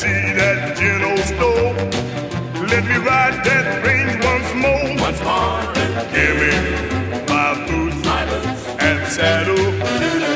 see that gin old stove. Let me ride that range once more. Once more. Give me my boots and saddle.